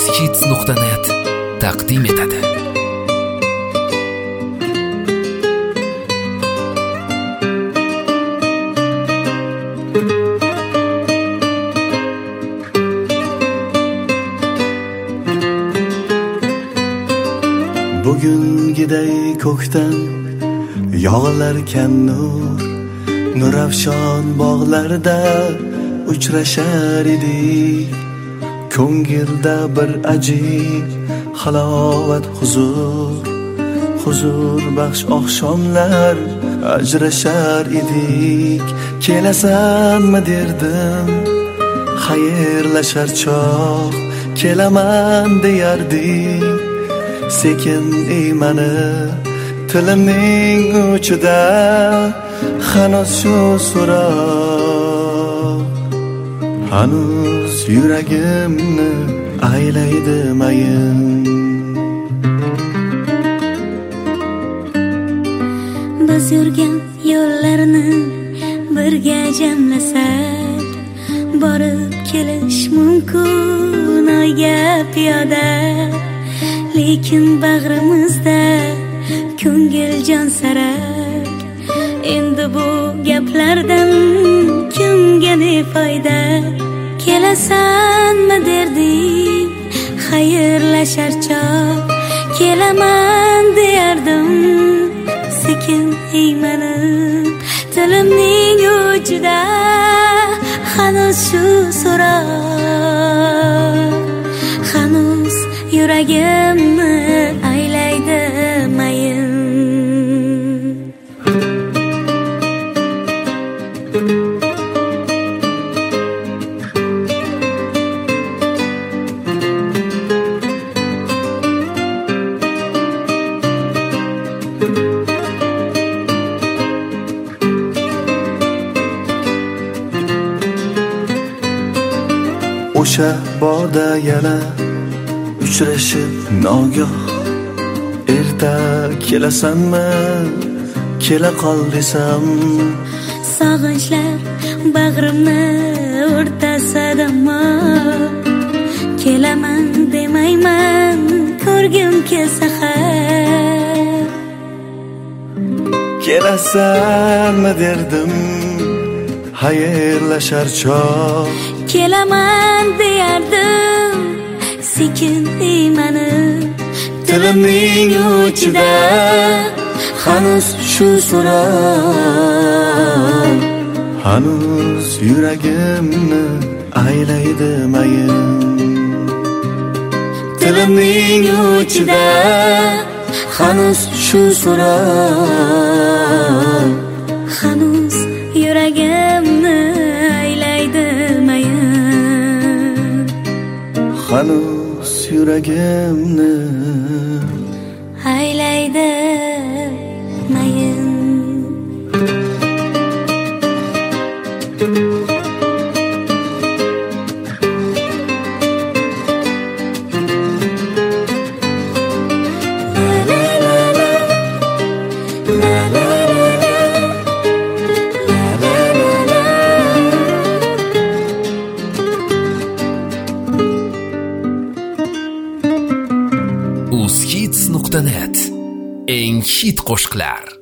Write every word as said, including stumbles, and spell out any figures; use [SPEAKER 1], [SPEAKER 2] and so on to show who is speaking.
[SPEAKER 1] uzhits nuqta net taqdim etadi.
[SPEAKER 2] Bugungiday ko'kdan yog'ilarkan nur, nurafshon bog'larda uchrashar edik. Ko'ngilda bir ajib halovat huzur, huzur baxsh oqshomlar ajrashar edik. Kelasanmi derdim, xayrlashar chog', kelaman deyardik. Sekin iymanib tilimning uchida hanuz shu so'roq, hanuz yuragimni aylaydi mayin.
[SPEAKER 3] Biz yurgan yo'llarni birga jamlasak, borib kelish mumkin oyga piyoda. Lekin bag'rimizda ko'ngil jon sarak, endi bu gaplardan kimga ne foyda? Kelasanmi derdim, xayrlashar chog', kelaman deyardim. Sekin iymanib tilimning uchida hanuz shu so'roq, hanuz yuragimni aylaydi mayin.
[SPEAKER 2] O'sha bog'da yana uchrashib nogoh, erta kelasanmi, kela qol desam.
[SPEAKER 3] Sog'inchlar bag'rimni o'rtasadimi, kelaman demayman, ko'rgim kelsa har.
[SPEAKER 2] Kelasanmi derdim, xayrlashar chog',
[SPEAKER 3] kelaman deyardim. Sekin iymanib tilimning uchida hanuz shu so'roq,
[SPEAKER 2] hanuz yuragimni aylaydi mayin.
[SPEAKER 3] Tilimning uchida hanuz shu so'roq, hanuz yuragimni aylaydi mayin.
[SPEAKER 2] Hanuz yuragimni
[SPEAKER 3] aylaydi mayin.
[SPEAKER 1] uzhits nuqta net eng hit qo'shiqlar.